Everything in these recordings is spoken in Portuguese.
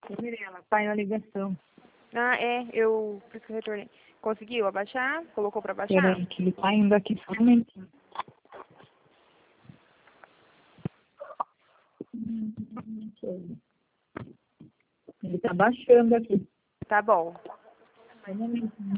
Mirela, pai na ligação. Ah, é, por isso que eu retornei. Conseguiu abaixar? Colocou pra baixar? Peraí, que ele tá indo aqui só um momentinho. Ele tá baixando aqui. Tá bom. Só um momentinho.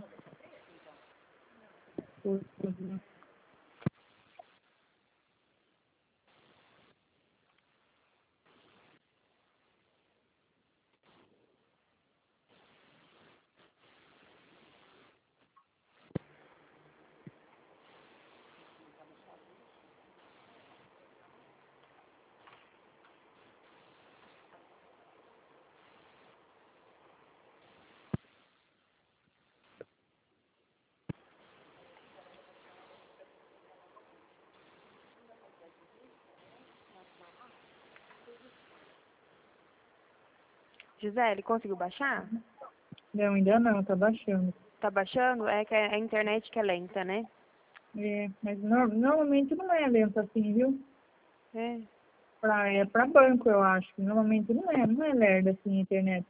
Gisele, conseguiu baixar? Não, ainda não, tá baixando. Tá baixando? É que a internet que é lenta, né? É, mas normalmente não é lento assim, viu? É. É pra banco, eu acho. Normalmente não é lerda assim a internet.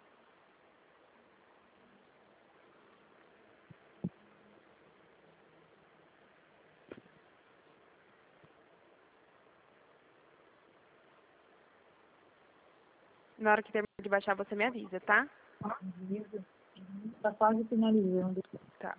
Na hora que terminar de baixar, você me avisa, tá? Tá quase finalizando. Tá.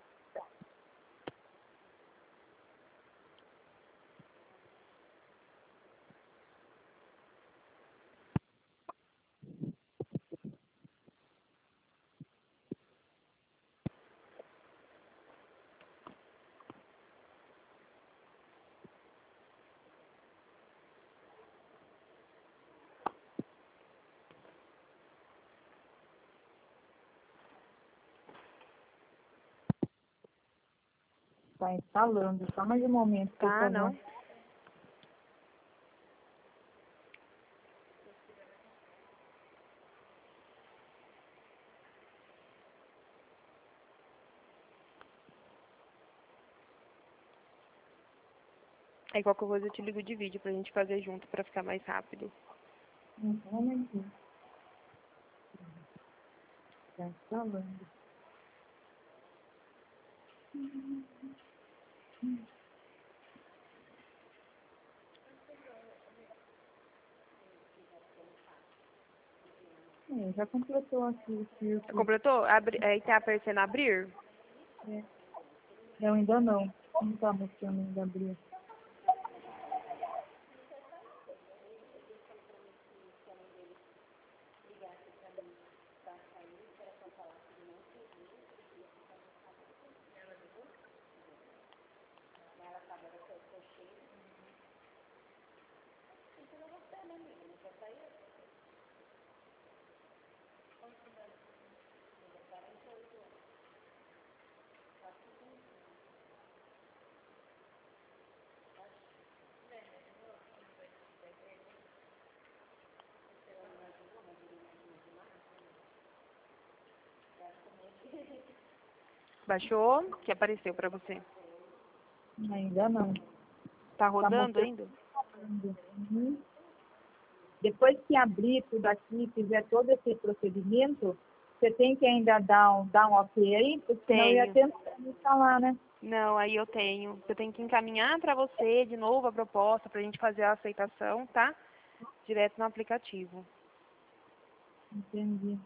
Tá instalando, só mais um momento, por Tá, favor. não? Aí qualquer coisa eu te ligo de vídeo pra gente fazer junto pra ficar mais rápido. Um momentinho. Tá instalando. Já completou aqui o círculo. Completou? Aí tá aparecendo abrir? É. Não, ainda não. Não tá mostrando ainda abrir. Baixou? Que apareceu pra você? Ainda não. Tá Tá rodando mostrando. ainda? Uhum. Depois que abrir tudo aqui, fizer todo esse procedimento, você tem que ainda dar um ok aí, porque senão eu ia Tenho. tentar instalar, né? Não, aí eu tenho. Eu tenho que encaminhar pra você de novo a proposta pra gente fazer a aceitação, tá? Direto no aplicativo. Entendi.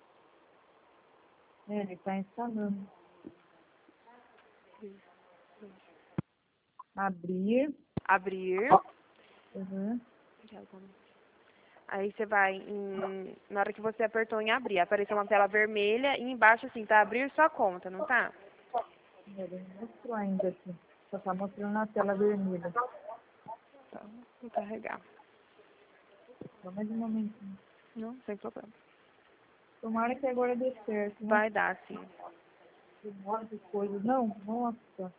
Ele tá instalando. Abrir. Abrir. Uhum. Aí você vai na hora que você apertou em abrir, apareceu uma tela vermelha e embaixo assim, tá abrir sua conta, não tá? Ele não mostrou ainda aqui. Só tá mostrando na tela vermelha. Então, vou carregar. Só mais um momentinho. Não, sem problema. Tomara que agora dê certo, né? Vai dar, sim. Demora de coisas. Não, nossa.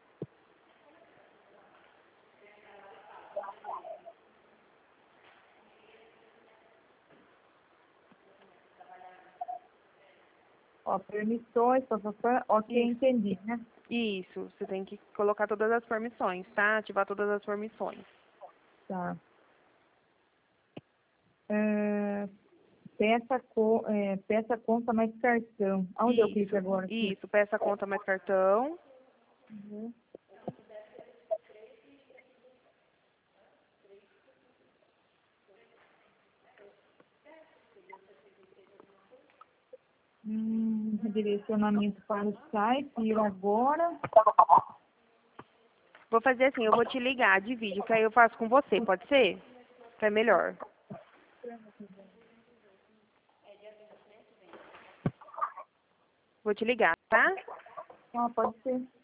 Ó, permissões, papapá. Ok, Isso, entendi, né? isso. Você tem que colocar todas as permissões, tá? Ativar todas as permissões. Tá. peça conta mais cartão. Aonde eu clico agora? Aqui? Isso, peça conta mais cartão. Uhum. Redirecionamento para o site, ir agora. Vou fazer assim, eu vou te ligar de vídeo, que aí eu faço com você, pode ser? Que é melhor. Vou te ligar, tá? Ah, pode ser.